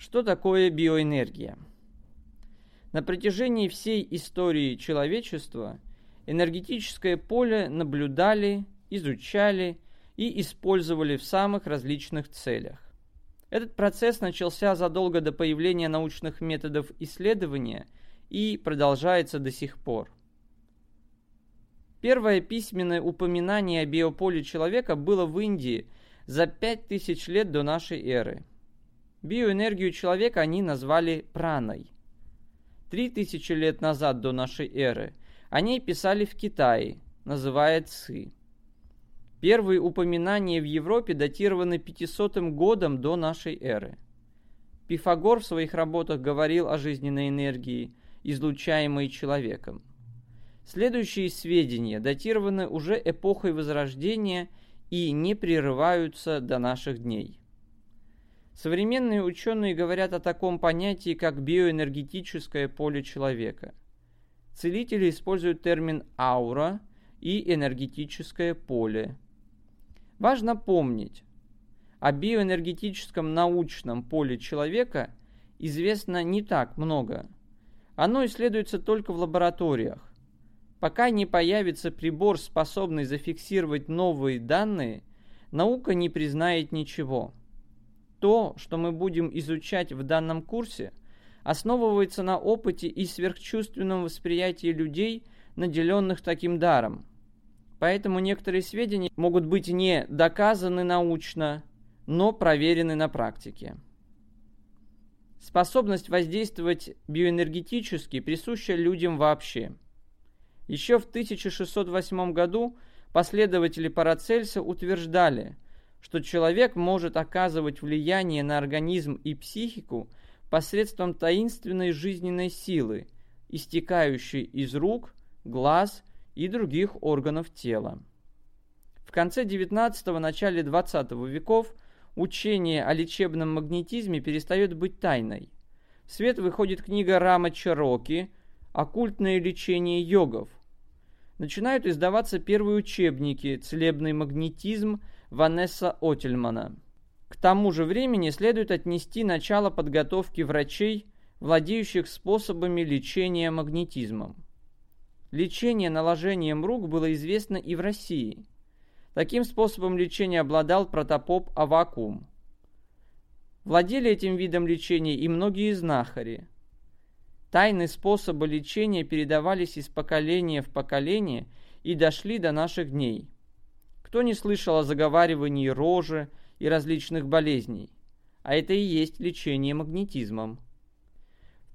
Что такое биоэнергия? На протяжении всей истории человечества энергетическое поле наблюдали, изучали и использовали в самых различных целях. Этот процесс начался задолго до появления научных методов исследования и продолжается до сих пор. Первое письменное упоминание о биополе человека было в Индии за 5000 лет до нашей эры. Биоэнергию человека они назвали праной. 3000 лет назад до нашей эры о ней писали в Китае, называя ци. Первые упоминания в Европе датированы 500 годом до нашей эры. Пифагор в своих работах говорил о жизненной энергии, излучаемой человеком. Следующие сведения датированы уже эпохой Возрождения и не прерываются до наших дней. Современные ученые говорят о таком понятии, как биоэнергетическое поле человека. Целители используют термин «аура» и «энергетическое поле». Важно помнить, о биоэнергетическом научном поле человека известно не так много. Оно исследуется только в лабораториях. Пока не появится прибор, способный зафиксировать новые данные, наука не признает ничего. То, что мы будем изучать в данном курсе, основывается на опыте и сверхчувственном восприятии людей, наделенных таким даром. Поэтому некоторые сведения могут быть не доказаны научно, но проверены на практике. Способность воздействовать биоэнергетически присуща людям вообще. Еще в 1608 году последователи Парацельса утверждали, что человек может оказывать влияние на организм и психику посредством таинственной жизненной силы, истекающей из рук, глаз и других органов тела. В конце XIX – начале XX веков учение о лечебном магнетизме перестает быть тайной. В свет выходит книга Рама Чароки «Оккультное лечение йогов». Начинают издаваться первые учебники «Целебный магнетизм» Ванесса Оттельмана. К тому же времени следует отнести начало подготовки врачей, владеющих способами лечения магнетизмом. Лечение наложением рук было известно и в России. Таким способом лечения обладал протопоп Аввакум. Владели этим видом лечения и многие знахари. Тайны способа лечения передавались из поколения в поколение и дошли до наших дней. Кто не слышал о заговаривании рожи и различных болезней? А это и есть лечение магнетизмом. В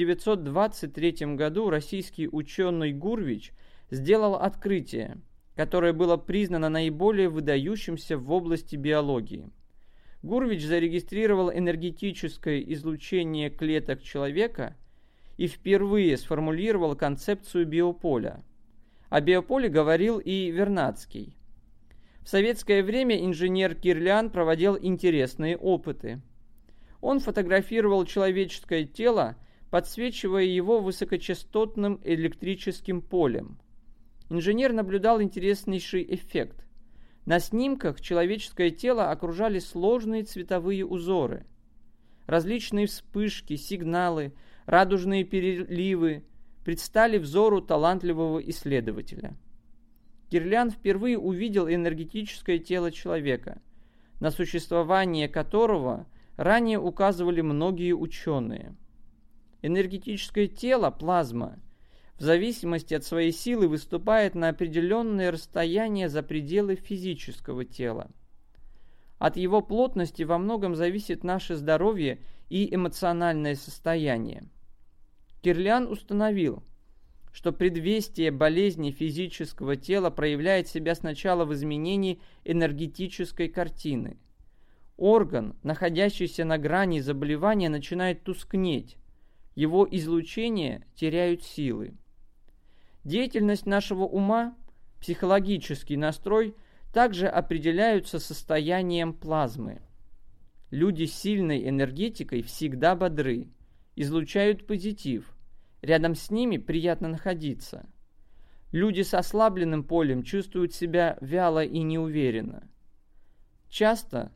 1923 году российский ученый Гурвич сделал открытие, которое было признано наиболее выдающимся в области биологии. Гурвич зарегистрировал энергетическое излучение клеток человека и впервые сформулировал концепцию биополя. О биополе говорил и Вернадский. В советское время инженер Кирлян проводил интересные опыты. Он фотографировал человеческое тело, подсвечивая его высокочастотным электрическим полем. Инженер наблюдал интереснейший эффект. На снимках человеческое тело окружали сложные цветовые узоры. Различные вспышки, сигналы, радужные переливы предстали взору талантливого исследователя. Кирлян впервые увидел энергетическое тело человека, на существование которого ранее указывали многие ученые. Энергетическое тело, плазма, в зависимости от своей силы выступает на определенное расстояние за пределы физического тела. От его плотности во многом зависит наше здоровье и эмоциональное состояние. Кирлян установил, что предвестие болезни физического тела проявляет себя сначала в изменении энергетической картины. Орган, находящийся на грани заболевания, начинает тускнеть, его излучения теряют силы. Деятельность нашего ума, психологический настрой также определяются состоянием плазмы. Люди с сильной энергетикой всегда бодры, излучают позитив. Рядом с ними приятно находиться. Люди с ослабленным полем чувствуют себя вяло и неуверенно. Часто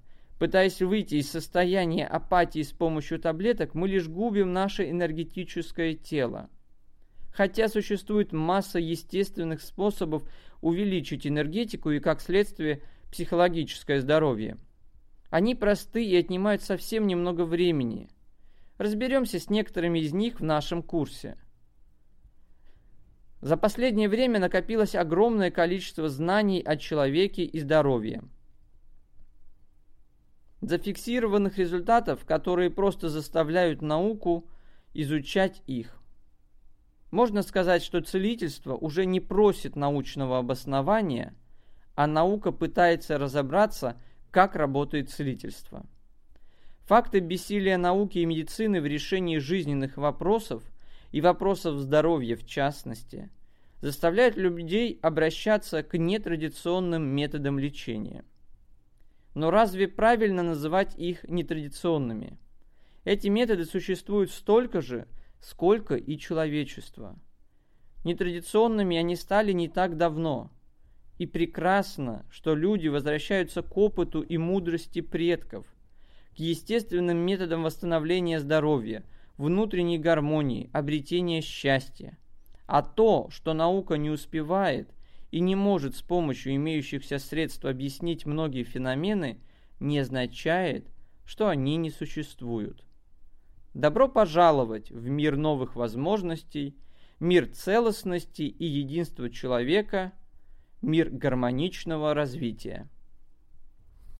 Пытаясь выйти из состояния апатии с помощью таблеток, мы лишь губим наше энергетическое тело. Хотя существует масса естественных способов увеличить энергетику и, как следствие, психологическое здоровье. Они просты и отнимают совсем немного времени. Разберемся с некоторыми из них в нашем курсе. За последнее время накопилось огромное количество знаний о человеке и здоровье. Зафиксированных результатов, которые просто заставляют науку изучать их. Можно сказать, что целительство уже не просит научного обоснования, а наука пытается разобраться, как работает целительство. Факты бессилия науки и медицины в решении жизненных вопросов и вопросов здоровья в частности заставляют людей обращаться к нетрадиционным методам лечения. Но разве правильно называть их нетрадиционными? Эти методы существуют столько же, сколько и человечество. Нетрадиционными они стали не так давно. И прекрасно, что люди возвращаются к опыту и мудрости предков, к естественным методам восстановления здоровья, внутренней гармонии, обретения счастья. А то, что наука не успевает и не может с помощью имеющихся средств объяснить многие феномены, не означает, что они не существуют. Добро пожаловать в мир новых возможностей, мир целостности и единства человека, мир гармоничного развития.